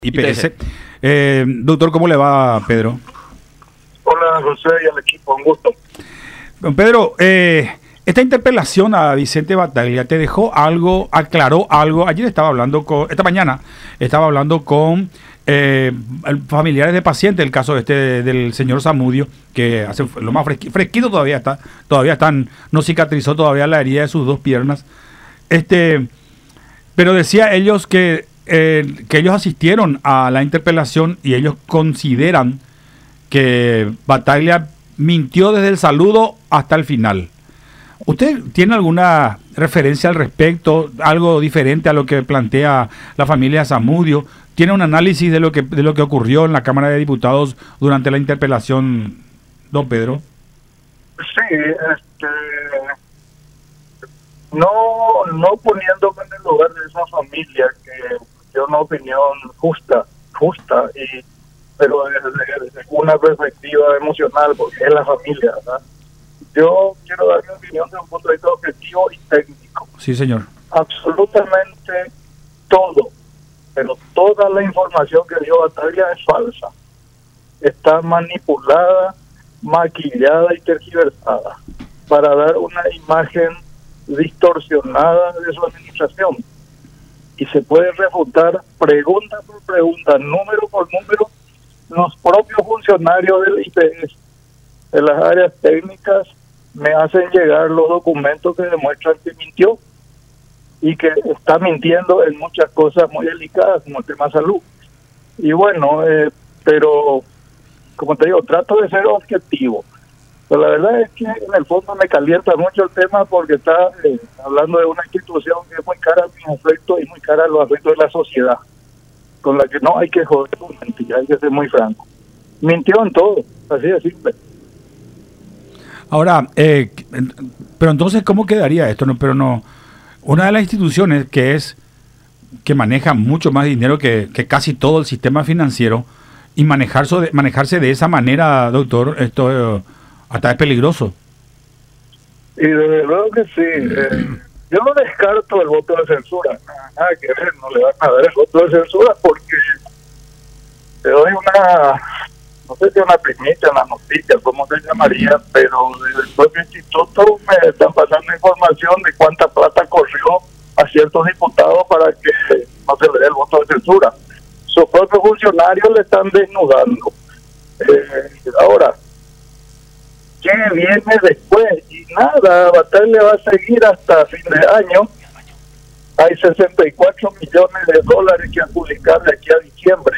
IPS. Doctor, ¿cómo le va, Pedro? Hola, José, y al equipo, un gusto. Don Pedro, esta interpelación a Vicente Battaglia te dejó algo, aclaró algo. Ayer estaba hablando esta mañana estaba hablando con familiares de pacientes, el caso del señor Zamudio, que hace lo más fresquito todavía están, no cicatrizó todavía la herida de sus dos piernas. Pero decía ellos que ellos asistieron a la interpelación y ellos consideran que Battaglia mintió desde el saludo hasta el final. ¿Usted tiene alguna referencia al respecto, algo diferente a lo que plantea la familia Zamudio? ¿Tiene un análisis de lo que ocurrió en la Cámara de Diputados durante la interpelación, don Pedro? Sí, no poniéndome en el lugar de esa familia, que dio una opinión justa, pero desde una perspectiva emocional, porque es la familia, ¿verdad? Yo quiero dar mi opinión desde un punto de vista objetivo y técnico. Sí, señor. Absolutamente todo, pero toda la información que dio Battaglia es falsa. Está manipulada, maquillada y tergiversada para dar una imagen distorsionada de su administración. Y se puede refutar pregunta por pregunta, número por número, los propios funcionarios del IPS, de las áreas técnicas, me hacen llegar los documentos que demuestran que mintió y que está mintiendo en muchas cosas muy delicadas, como el tema salud. Y bueno, pero como te digo, trato de ser objetivo. Pero la verdad es que en el fondo me calienta mucho el tema porque está hablando de una institución que es muy cara a mis afectos y muy cara a los afectos de la sociedad, con la que no hay que joder con mentira, hay que ser muy franco. Mintió en todo, así de simple. Ahora, pero entonces, ¿cómo quedaría esto? Una de las instituciones que maneja mucho más dinero que casi todo el sistema financiero, y manejarse de esa manera, doctor, esto hasta es peligroso. Y desde luego que sí. Yo no descarto el voto de censura, nada que ver, no le van a dar el voto de censura porque te doy no sé si una primicia, una noticia, cómo se llamaría, pero desde el propio instituto me están pasando información de cuánta plata corrió a ciertos diputados para que no se le dé el voto de censura. Sus propios funcionarios le están desnudando. Ahora, ¿qué viene después? Y nada, Battaglia va a seguir hasta fin de año. Hay 64 millones de dólares que adjudicar de aquí a diciembre.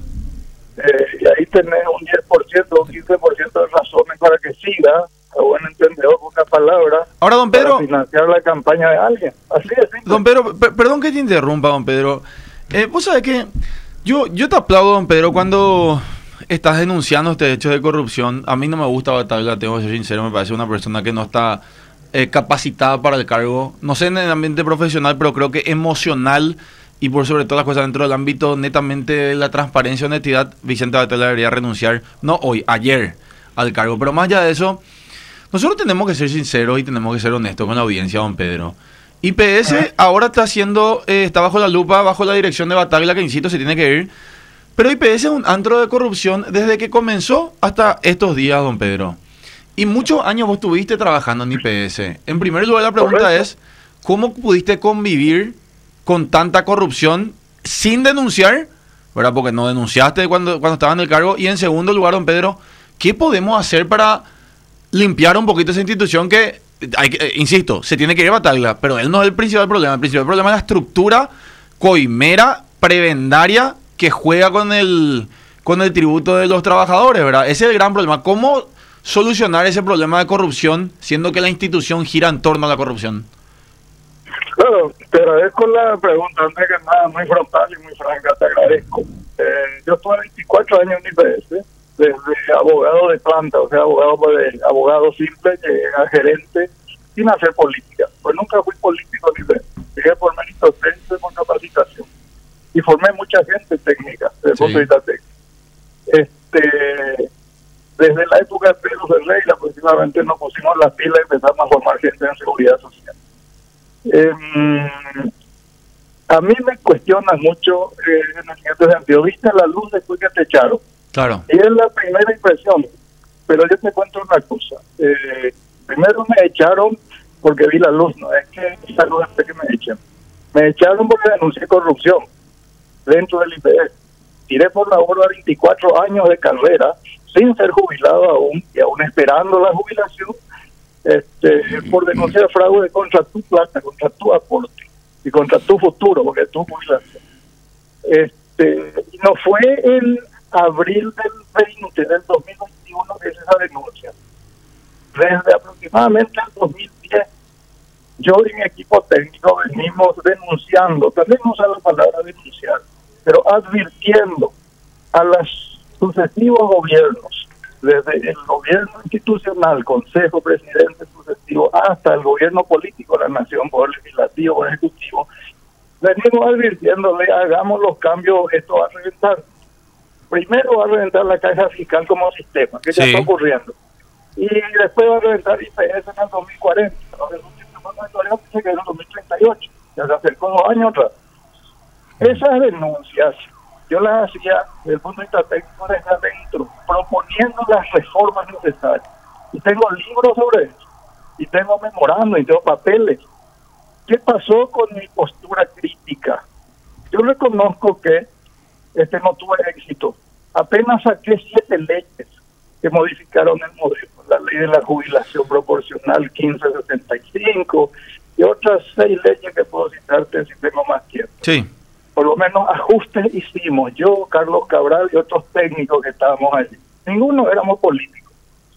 Y ahí tenés un 10%, un 15% de razones para que siga, a buen entendedor, con una palabra. Ahora, don Pedro, para financiar la campaña de alguien. Así es simple. Don Pedro, perdón que te interrumpa, don Pedro. Vos sabés que yo te aplaudo, don Pedro, cuando estás denunciando este hecho de corrupción. A mí no me gusta Battaglia, tengo que ser sincero, me parece una persona que no está capacitada para el cargo. No sé en el ambiente profesional, pero creo que emocional y por sobre todas las cosas dentro del ámbito netamente de la transparencia y honestidad, Vicente Battaglia debería renunciar, no hoy, ayer, al cargo. Pero más allá de eso, nosotros tenemos que ser sinceros y tenemos que ser honestos con la audiencia, don Pedro. IPS ahora está bajo la lupa, bajo la dirección de Battaglia, que insisto, se tiene que ir. Pero IPS es un antro de corrupción desde que comenzó hasta estos días, don Pedro. Y muchos años vos estuviste trabajando en IPS. En primer lugar, la pregunta es, ¿cómo pudiste convivir con tanta corrupción sin denunciar? ¿Verdad? Porque no denunciaste cuando estabas en el cargo. Y en segundo lugar, don Pedro, ¿qué podemos hacer para limpiar un poquito esa institución que, insisto, se tiene que ir a Battaglia, pero él no es el principal problema? El principal problema es la estructura coimera, prebendaria, que juega con el tributo de los trabajadores, ¿verdad? Ese es el gran problema. ¿Cómo solucionar ese problema de corrupción, siendo que la institución gira en torno a la corrupción? Claro, te agradezco la pregunta, antes que nada, muy frontal y muy franca, te agradezco. Yo estuve 24 años en IPS, desde abogado de planta, o sea, abogado simple, llegué a gerente sin hacer política. Pues nunca fui político en IPS, llegué por mérito técnico y por capacitación. Y formé mucha gente técnica, desde el punto de vista técnico. Desde la época de Pedro Ferreira, aproximadamente nos pusimos las pilas y empezamos a formar gente en seguridad social. A mí me cuestiona mucho en el siguiente sentido. ¿Viste la luz después que te echaron? Claro. Y es la primera impresión. Pero yo te cuento una cosa. Primero me echaron porque vi la luz, no es que vi la luz después que me echen. Me echaron porque denuncié corrupción dentro del IPS. Tiré por la borda 24 años de carrera sin ser jubilado aún y aún esperando la jubilación por denunciar fraude contra tu plata, contra tu aporte y contra tu futuro, porque es tu jubilación. Y no fue en abril del 2021 que es esa denuncia. Desde aproximadamente el 2010, yo y mi equipo técnico venimos denunciando, también no usa la palabra denunciar, pero advirtiendo a los sucesivos gobiernos, desde el gobierno institucional, consejo, presidente sucesivo, hasta el gobierno político de la nación, poder legislativo, poder ejecutivo, venimos advirtiéndole, hagamos los cambios, esto va a reventar. Primero va a reventar la caja fiscal como sistema, que ya está ocurriendo. Y después va a reventar IPS en el 2040. El último informe dice que en el 2038. Ya se acercó 2 años atrás. Esas denuncias yo las hacía desde el punto de vista técnico desde adentro, proponiendo las reformas necesarias. Y tengo libros sobre eso. Y tengo memorando y tengo papeles. ¿Qué pasó con mi postura crítica? Yo reconozco que no tuve éxito. Apenas saqué 7 leyes que modificaron el modelo. La ley de la jubilación proporcional 1565 y otras 6 leyes que puedo citarte si tengo más tiempo. Sí. Por lo menos ajustes hicimos. Yo, Carlos Cabral y otros técnicos que estábamos allí. Ninguno éramos políticos.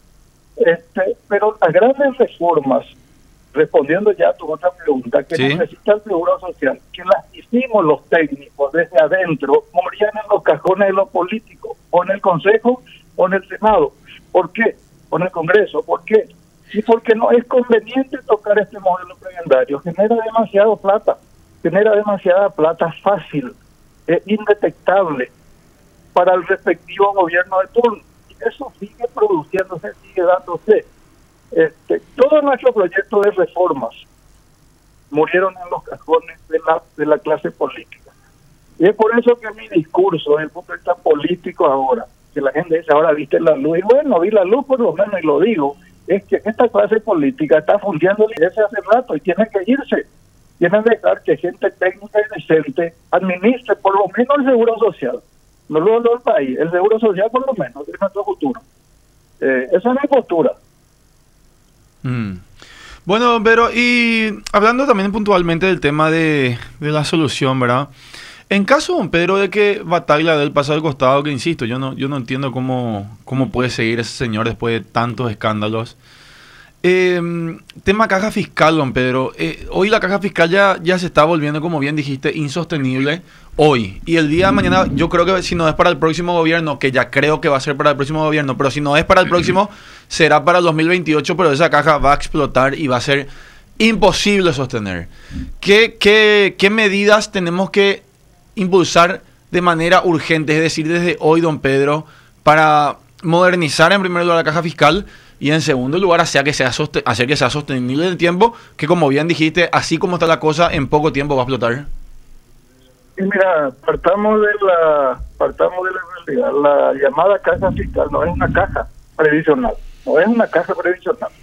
Pero las grandes reformas, respondiendo ya a tu otra pregunta, que necesita el Seguro Social, que las hicimos los técnicos desde adentro, morían en los cajones de los políticos, o en el Consejo o en el Senado. ¿Por qué? O en el Congreso. ¿Por qué? Y porque no es conveniente tocar este modelo prebendario. Genera demasiada plata fácil, indetectable para el respectivo gobierno de turno. Y eso sigue produciéndose, sigue dándose. Todos nuestros proyectos de reformas murieron en los cajones de la clase política. Y es por eso que mi discurso, desde el punto de vista político ahora, que la gente dice, ahora viste la luz, y bueno, vi la luz por lo menos y lo digo, es que esta clase política está fundiendo desde hace rato y tiene que irse. Tienen que dejar que gente técnica y decente administre por lo menos el seguro social. No lo del país, el seguro social por lo menos, es nuestro futuro. Esa es mi postura. Bueno, pero y hablando también puntualmente del tema de la solución, ¿verdad? En caso, don Pedro, de que Battaglia del paso al costado, que insisto, yo no entiendo cómo puede seguir ese señor después de tantos escándalos. Tema caja fiscal, don Pedro. Hoy la caja fiscal ya se está volviendo, como bien dijiste, insostenible hoy. Y el día de mañana, yo creo que si no es para el próximo gobierno, que ya creo que va a ser para el próximo gobierno, pero si no es para el próximo, será para el 2028, pero esa caja va a explotar y va a ser imposible sostener. ¿Qué medidas tenemos que impulsar de manera urgente, es decir, desde hoy, don Pedro, para modernizar en primer lugar la caja fiscal y en segundo lugar hacer que sea sostenible en el tiempo, que como bien dijiste, así como está la cosa, en poco tiempo va a explotar? Y mira, partamos de la realidad. La llamada caja fiscal no es una caja previsional, Una caja previsional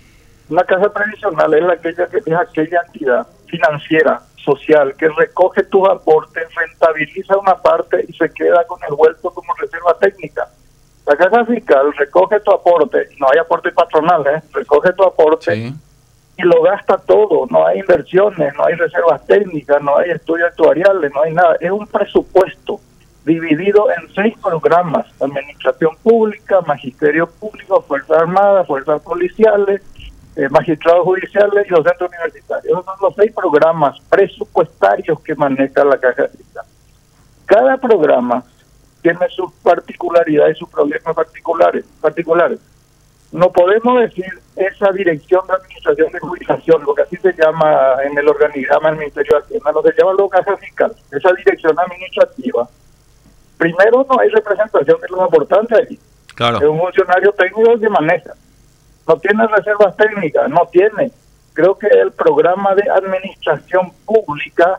es aquella entidad financiera, social, que recoge tus aportes, rentabiliza una parte y se queda con el vuelto como reserva técnica. La caja fiscal recoge tu aporte, no hay aporte patronal, recoge tu aporte y lo gasta todo, no hay inversiones, no hay reservas técnicas, no hay estudios actuariales, no hay nada. Es un presupuesto dividido en 6 programas: administración pública, magisterio público, fuerzas armadas, fuerzas policiales, magistrados judiciales y docentes universitarios. Esos son los 6 programas presupuestarios que maneja la caja fiscal. Cada programa tiene sus particularidades y sus problemas particulares. No podemos decir esa dirección de administración de jubilación, lo que así se llama en el organigrama del Ministerio de Hacienda, no se llama luego caja fiscal. Esa dirección administrativa, primero no hay representación de los aportantes allí. Claro. Es un funcionario técnico que maneja. No tiene reservas técnicas, no tiene. Creo que el programa de administración pública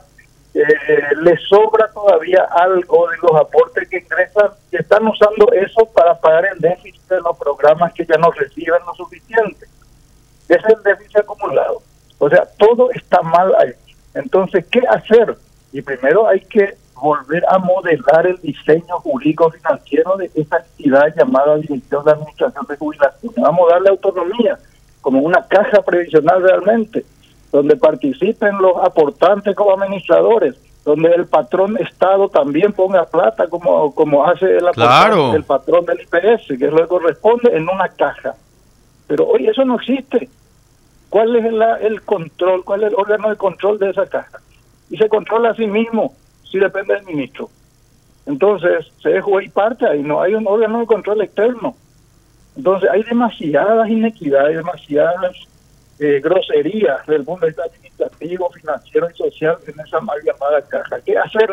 le sobra todavía algo de los aportes que ingresan y están usando eso para pagar el déficit de los programas que ya no reciben lo suficiente. Ese es el déficit acumulado. O sea, todo está mal ahí. Entonces, ¿qué hacer? Y primero hay que volver a modelar el diseño jurídico financiero de esa entidad llamada Dirección de Administración de Jubilación. Vamos a darle autonomía, como una caja previsional realmente, donde participen los aportantes como administradores, donde el patrón Estado también ponga plata como hace el aportante, el patrón del IPS, que es lo que corresponde, en una caja. Pero hoy eso no existe. ¿Cuál es el control? ¿Cuál es el órgano de control de esa caja? Y se controla a sí mismo, si depende del ministro. Entonces, se dejó ahí parte y no hay un órgano de control externo. Entonces, hay demasiadas inequidades, demasiadas groserías desde el punto de vista administrativo, financiero y social en esa mal llamada caja. ¿Qué hacer?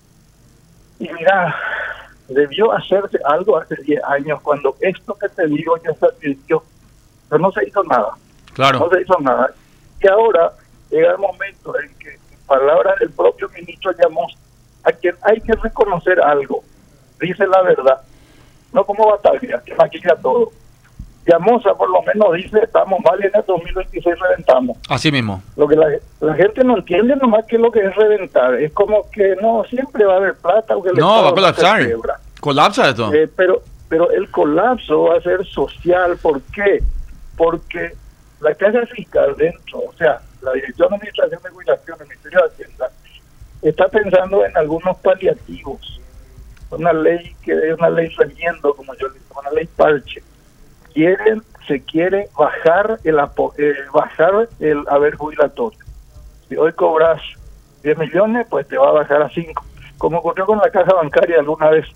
Y mira, debió hacerse algo hace 10 años cuando esto que te digo ya se advirtió, pero no se hizo nada. Claro. No se hizo nada. Y ahora llega el momento en que, en palabras del propio ministro Llamosa, a quien hay que reconocer algo, dice la verdad, no como Bataglia, que maquilla todo. Llamosa por lo menos dice, estamos mal y en el 2026 reventamos. Así mismo. Lo que la gente no entiende nomás que lo que es reventar. Es como que no, siempre va a haber plata. Aunque no, va a colapsar. Colapsa esto. Pero el colapso va a ser social. ¿Por qué? Porque la caja fiscal dentro, o sea, la Dirección de Administración de Jubilación, el Ministerio de Hacienda, está pensando en algunos paliativos. Una ley que es una ley remiendo, como yo le digo, una ley parche. Se quiere bajar el haber jubilatorio. Si hoy cobras 10 millones, pues te va a bajar a 5. Como ocurrió con la caja bancaria alguna vez.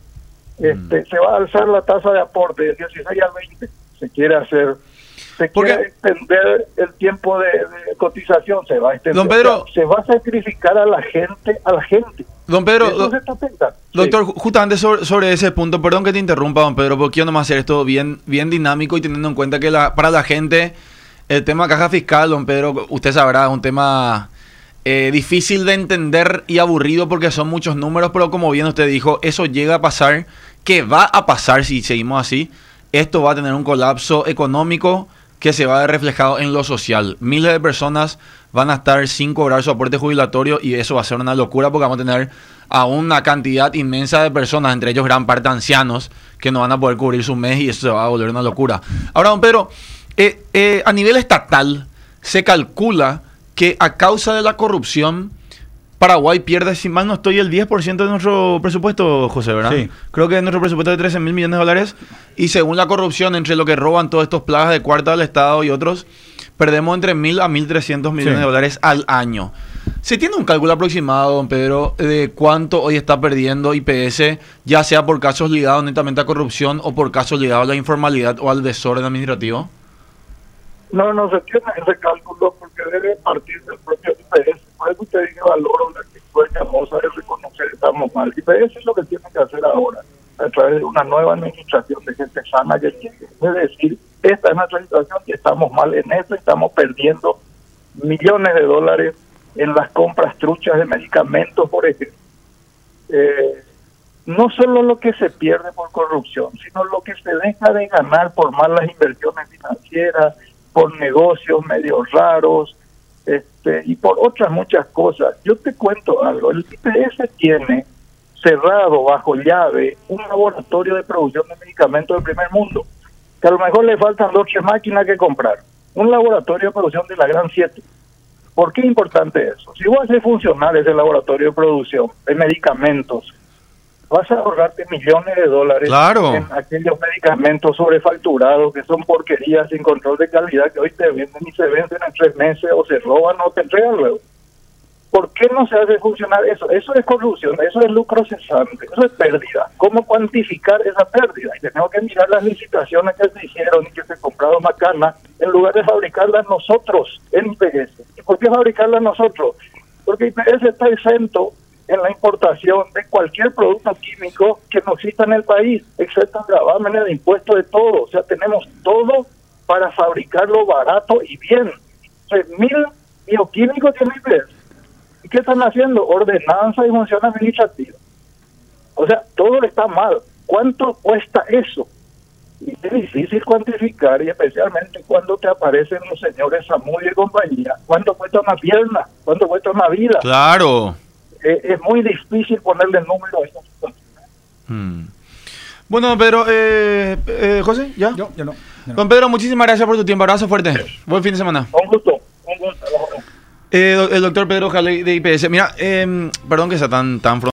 Se va a alzar la tasa de aporte del 16 al 20. Se quiere hacer... Se quiere extender el tiempo de cotización, se va a extender. Don Pedro, se va a sacrificar a la gente. Don Pedro, eso se está pensando. Doctor, sí. Justamente sobre ese punto, perdón que te interrumpa, don Pedro, porque quiero nomás hacer esto bien dinámico y teniendo en cuenta que para la gente el tema caja fiscal, don Pedro, usted sabrá, es un tema difícil de entender y aburrido porque son muchos números, pero como bien usted dijo, eso llega a pasar, que va a pasar si seguimos así. Esto va a tener un colapso económico que se va a ver reflejado en lo social. Miles de personas van a estar sin cobrar su aporte jubilatorio y eso va a ser una locura porque vamos a tener a una cantidad inmensa de personas, entre ellos gran parte ancianos, que no van a poder cubrir su mes y eso se va a volver una locura. Ahora, don Pedro, a nivel estatal se calcula que a causa de la corrupción Paraguay pierde, si mal no estoy, el 10% de nuestro presupuesto, José, ¿verdad? Sí. Creo que nuestro presupuesto es de 13 mil millones de dólares. Y según la corrupción, entre lo que roban todos estos plagas de cuarta del Estado y otros, perdemos entre 1.000 a 1.300 millones de dólares al año. ¿Se tiene un cálculo aproximado, don Pedro, de cuánto hoy está perdiendo IPS, ya sea por casos ligados netamente a corrupción o por casos ligados a la informalidad o al desorden administrativo? No se tiene ese cálculo porque debe partir del propio IPS. Por eso usted dice valoro la actitud de Llamosa de reconocer que estamos mal. IPS es lo que tiene que hacer ahora, a través de una nueva administración de gente sana que llegue. Es decir, esta es nuestra situación y estamos mal en esto, estamos perdiendo millones de dólares en las compras truchas de medicamentos, por ejemplo. No solo lo que se pierde por corrupción, sino lo que se deja de ganar por malas inversiones financieras, por negocios medio raros, y por otras muchas cosas. Yo te cuento algo, el IPS tiene cerrado bajo llave un laboratorio de producción de medicamentos del primer mundo, que a lo mejor le faltan 2 o 3 máquinas que comprar. Un laboratorio de producción de la Gran 7. ¿Por qué es importante eso? Si vos haces funcionar ese laboratorio de producción de medicamentos, vas a ahorrarte millones de dólares en aquellos medicamentos sobrefacturados que son porquerías sin control de calidad que hoy te venden y se venden en 3 meses o se roban o te entregan luego. ¿Por qué no se hace funcionar eso? Eso es corrupción, eso es lucro cesante, eso es pérdida. ¿Cómo cuantificar esa pérdida? Y tenemos que mirar las licitaciones que se hicieron y que se compraron macanas en lugar de fabricarlas nosotros en IPS. ¿Y por qué fabricarlas nosotros? Porque IPS está exento en la importación de cualquier producto químico que no exista en el país, excepto gravámenes de impuestos de todo. O sea, tenemos todo para fabricarlo barato y bien. 3.000 bioquímicos tiene IPS. ¿Y qué están haciendo? Ordenanza y función administrativa. O sea, todo está mal. ¿Cuánto cuesta eso? Y es difícil cuantificar, y especialmente cuando te aparecen los señores Samudio y compañía. ¿Cuánto cuesta una pierna? ¿Cuánto cuesta una vida? Claro. Es muy difícil ponerle número a esa situación. Bueno, don Pedro, José, ¿ya? Yo no. Don Pedro, muchísimas gracias por tu tiempo. Abrazo fuerte. Buen fin de semana. Un gusto. Un gusto. El doctor Pedro Jaley de IPS. Mira, perdón que sea tan